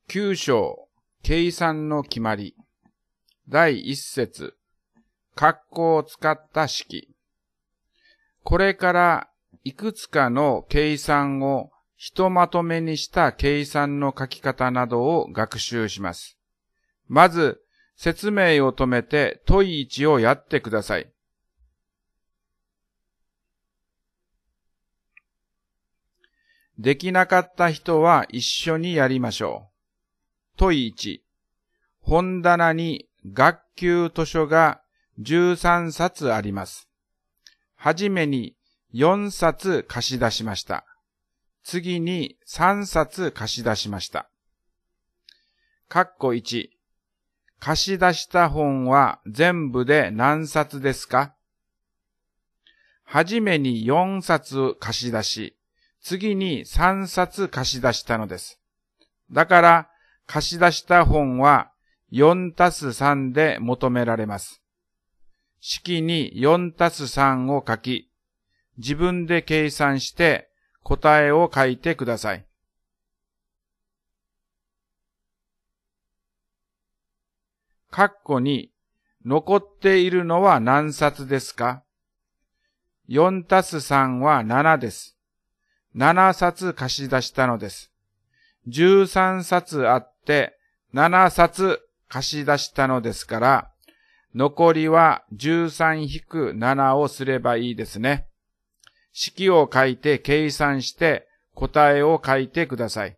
9章、計算の決まり。第1節、括弧を使った式。これからいくつかの計算をひとまとめにした計算の書き方などを学習します。まず、説明を止めて問い1をやってください。できなかった人は一緒にやりましょう。問い1、本棚に学級図書が13冊あります。はじめに4冊貸し出しました。次に3冊貸し出しました。括弧1、貸し出した本は全部で何冊ですか？はじめに4冊貸し出し、次に3冊貸し出したのです。だから、貸し出した本は 4+3 で求められます。式に 4+3 を書き、自分で計算して答えを書いてください。括弧に、残っているのは何冊ですか？ 4+3 は7です。7冊貸し出したのです。13冊あって7冊貸し出したのですから、残りは 13-7 をすればいいですね。式を書いて計算して答えを書いてください。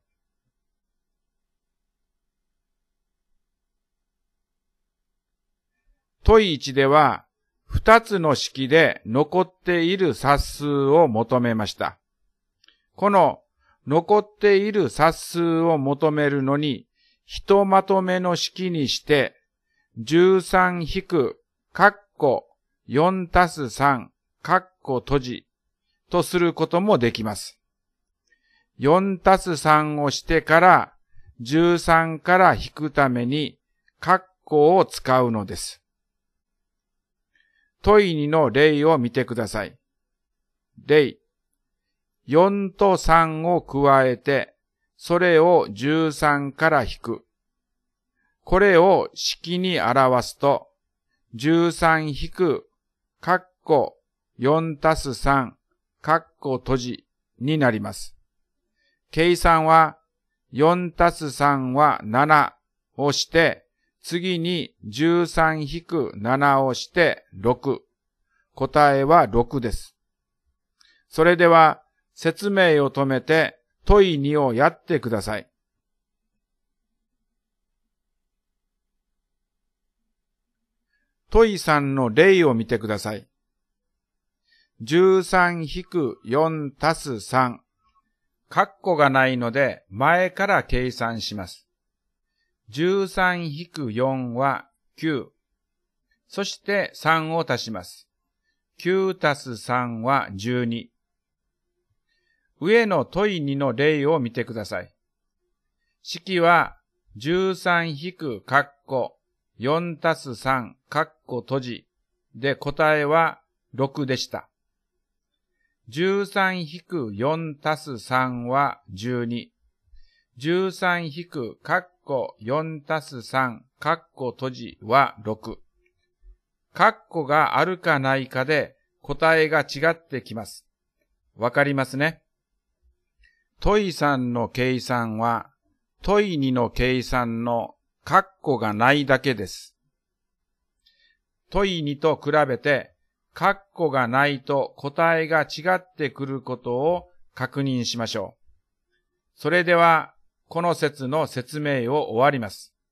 問い1では、2つの式で残っている冊数を求めました。この残っている冊数を求めるのに、ひとまとめの式にして、13-4+3 括弧閉じとすることもできます。4+3 をしてから13から引くために括弧を使うのです。問い2の例を見てください。例、4と3を加えて、それを13から引く。これを式に表すと、13-括弧 4+3 括弧閉じになります。計算は 4+3 は7をして、次に 13-7 をして6。答えは6です。それでは、説明を止めて問い2をやってください。問い3の例を見てください。13-4+3。括弧がないので前から計算します。13-4は9。そして3を足します。9+3 は12。上の問い2の例を見てください。式は 13-4+3 括弧閉じで答えは6でした。13-4+3 は12。13-4+3 括弧閉じは6。括弧があるかないかで答えが違ってきます。わかりますね。問い3の計算は、問い2の計算の括弧がないだけです。問い2と比べて、括弧がないと答えが違ってくることを確認しましょう。それでは、この節の説明を終わります。